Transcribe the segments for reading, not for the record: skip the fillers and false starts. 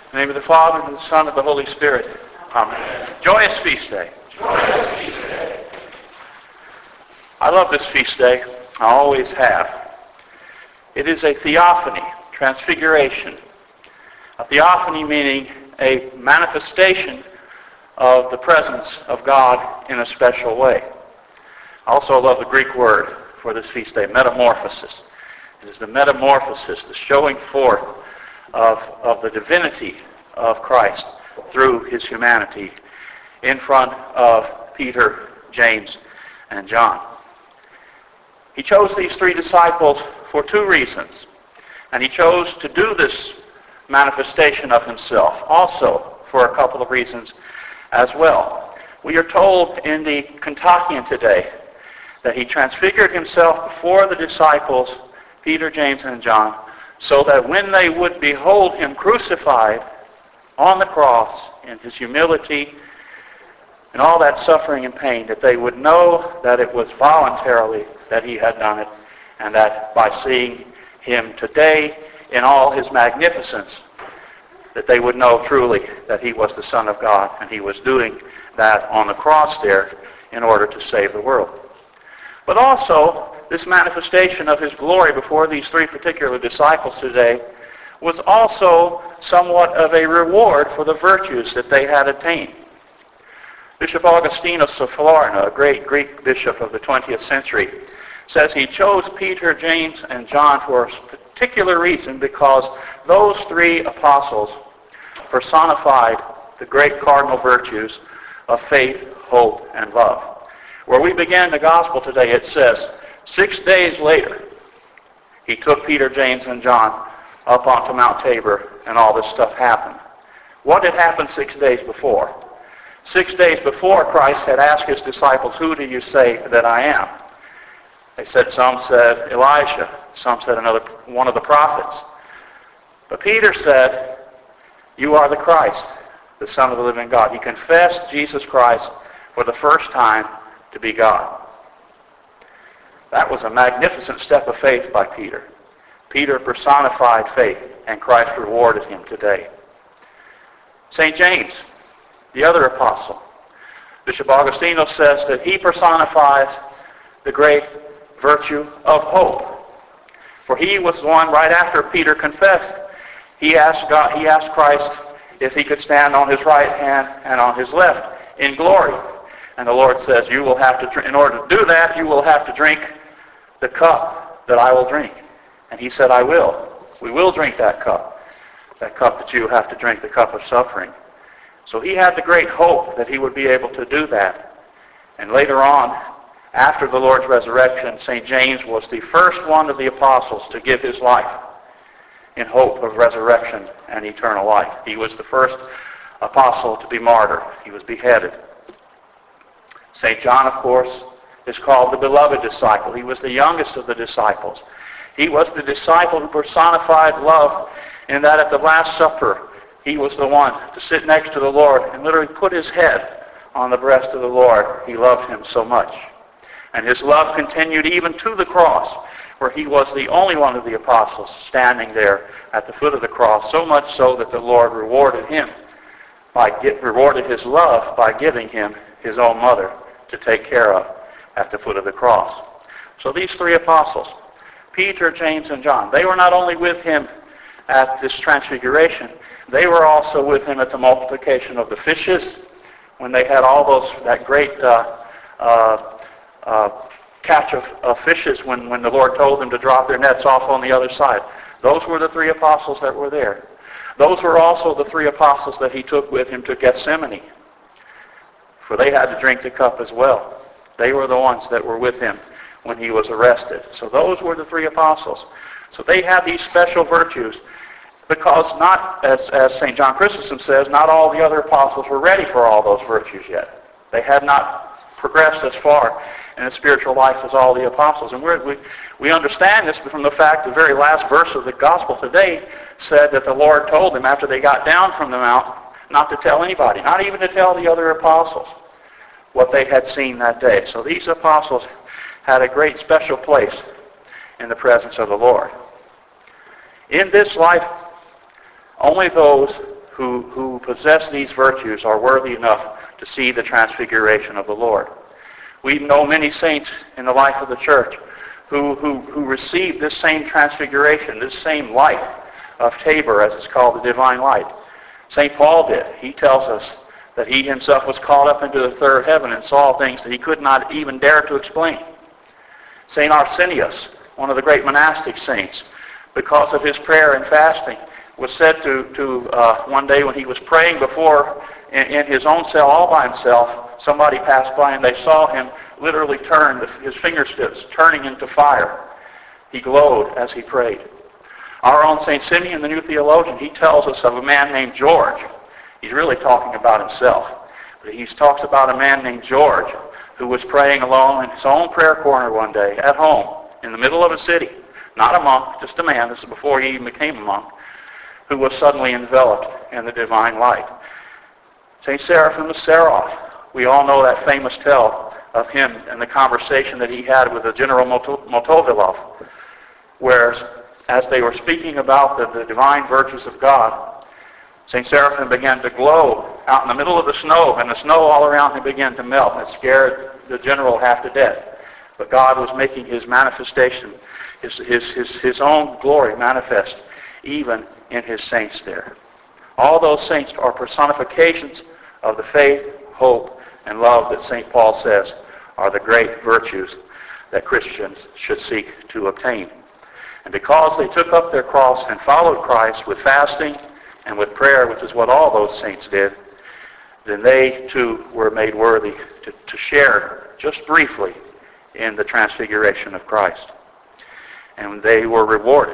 In the name of the Father, and the Son, and the Holy Spirit. Amen. Joyous feast day. Joyous feast day. I love this feast day. I always have. It is a theophany, transfiguration. A theophany meaning a manifestation of the presence of God in a special way. I also love the Greek word for this feast day, metamorphosis. It is the metamorphosis, the showing forth of the divinity of Christ through his humanity in front of Peter, James, and John. He chose these three disciples for two reasons. And he chose to do this manifestation of himself also for a couple of reasons as well. We are told in the Kontakion today that he transfigured himself before the disciples, Peter, James, and John, so that when they would behold him crucified on the cross in his humility and all that suffering and pain, that they would know that it was voluntarily that he had done it, and that by seeing him today in all his magnificence, that they would know truly that he was the Son of God, and he was doing that on the cross there in order to save the world. But also, this manifestation of his glory before these three particular disciples today was also somewhat of a reward for the virtues that they had attained. Bishop Augustinus of Florina, a great Greek bishop of the 20th century, says he chose Peter, James, and John for a particular reason because those three apostles personified the great cardinal virtues of faith, hope, and love. Where we began the gospel today, it says, 6 days later, he took Peter, James, and John up onto Mount Tabor, and all this stuff happened. What had happened 6 days before? 6 days before, Christ had asked his disciples, "Who do you say that I am?" They said, some said Elijah, some said one of the prophets. But Peter said, "You are the Christ, the Son of the living God." He confessed Jesus Christ for the first time to be God. That was a magnificent step of faith by Peter. Peter personified faith, and Christ rewarded him today. St. James, the other apostle, Bishop Augustinus says that he personifies the great virtue of hope. For he was the one right after Peter confessed. He asked Christ if he could stand on his right hand and on his left in glory. And the Lord says, "You will have to, in order to do that, you will have to drink the cup that I will drink." And he said, "I will. We will drink that cup that you have to drink, the cup of suffering." So he had the great hope that he would be able to do that. And later on, after the Lord's resurrection, St. James was the first one of the apostles to give his life in hope of resurrection and eternal life. He was the first apostle to be martyred. He was beheaded. St. John, of course, is called the beloved disciple. He was the youngest of the disciples. He was the disciple who personified love in that at the Last Supper, he was the one to sit next to the Lord and literally put his head on the breast of the Lord. He loved him so much. And his love continued even to the cross, where he was the only one of the apostles standing there at the foot of the cross, so much so that the Lord rewarded his love by giving him his own mother to take care of at the foot of the cross. So these three apostles, Peter, James, and John, they were not only with him at this transfiguration, they were also with him at the multiplication of the fishes, when they had that great catch of fishes when the Lord told them to drop their nets off on the other side. Those were the three apostles that were there. Those were also the three apostles that he took with him to Gethsemane, for they had to drink the cup as well. They were the ones that were with him when he was arrested. So those were the three apostles. So they had these special virtues because not, as St. John Chrysostom says, not all the other apostles were ready for all those virtues yet. They had not progressed as far in a spiritual life as all the apostles. And we understand this from the fact the very last verse of the gospel today said that the Lord told them after they got down from the mount not to tell anybody, not even to tell the other apostles what they had seen that day. So these apostles had a great special place in the presence of the Lord. In this life, only those who possess these virtues are worthy enough to see the transfiguration of the Lord. We know many saints in the life of the church who received this same transfiguration, this same light of Tabor, as it's called, the divine light. St. Paul did. He tells us that he himself was caught up into the third heaven and saw things that he could not even dare to explain. St. Arsenius, one of the great monastic saints, because of his prayer and fasting, was said to one day when he was praying before in his own cell all by himself, somebody passed by and they saw him literally turn, his fingertips turning into fire. He glowed as he prayed. Our own St. Simeon, the new theologian, he tells us of a man named George. He's really talking about himself. But he talks about a man named George who was praying alone in his own prayer corner one day at home in the middle of a city. Not a monk, just a man. This is before he even became a monk, who was suddenly enveloped in the divine light. St. Seraphim of Saroff, we all know that famous tale of him and the conversation that he had with the General Motovilov, where as they were speaking about the divine virtues of God, St. Seraphim began to glow out in the middle of the snow, and the snow all around him began to melt. It scared the general half to death. But God was making his manifestation, his own glory manifest, even in his saints there. All those saints are personifications of the faith, hope, and love that St. Paul says are the great virtues that Christians should seek to obtain. And because they took up their cross and followed Christ with fasting and with prayer, which is what all those saints did, then they too were made worthy to share just briefly in the transfiguration of Christ. And they were rewarded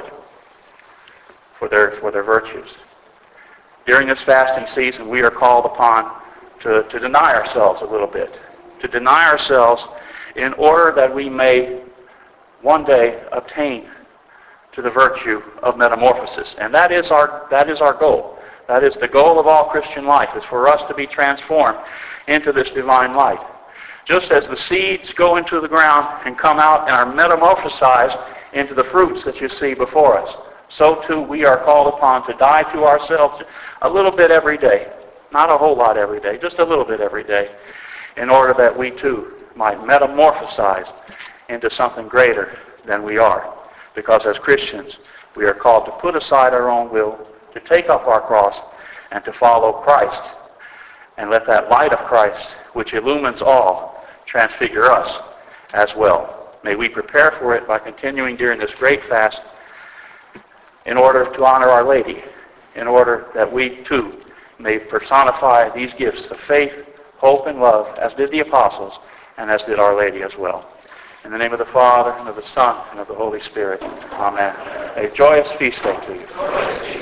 for their virtues. During this fasting season, we are called upon to deny ourselves a little bit. To deny ourselves in order that we may one day obtain to the virtue of metamorphosis. And that is our goal. That is the goal of all Christian life, is for us to be transformed into this divine light. Just as the seeds go into the ground and come out and are metamorphosized into the fruits that you see before us, so too we are called upon to die to ourselves a little bit every day. Not a whole lot every day, just a little bit every day, in order that we too might metamorphosize into something greater than we are. Because as Christians, we are called to put aside our own will, to take up our cross, and to follow Christ. And let that light of Christ, which illumines all, transfigure us as well. May we prepare for it by continuing during this great fast in order to honor Our Lady, in order that we too may personify these gifts of faith, hope, and love, as did the apostles, and as did Our Lady as well. In the name of the Father, and of the Son, and of the Holy Spirit. Amen. A joyous feast day to you.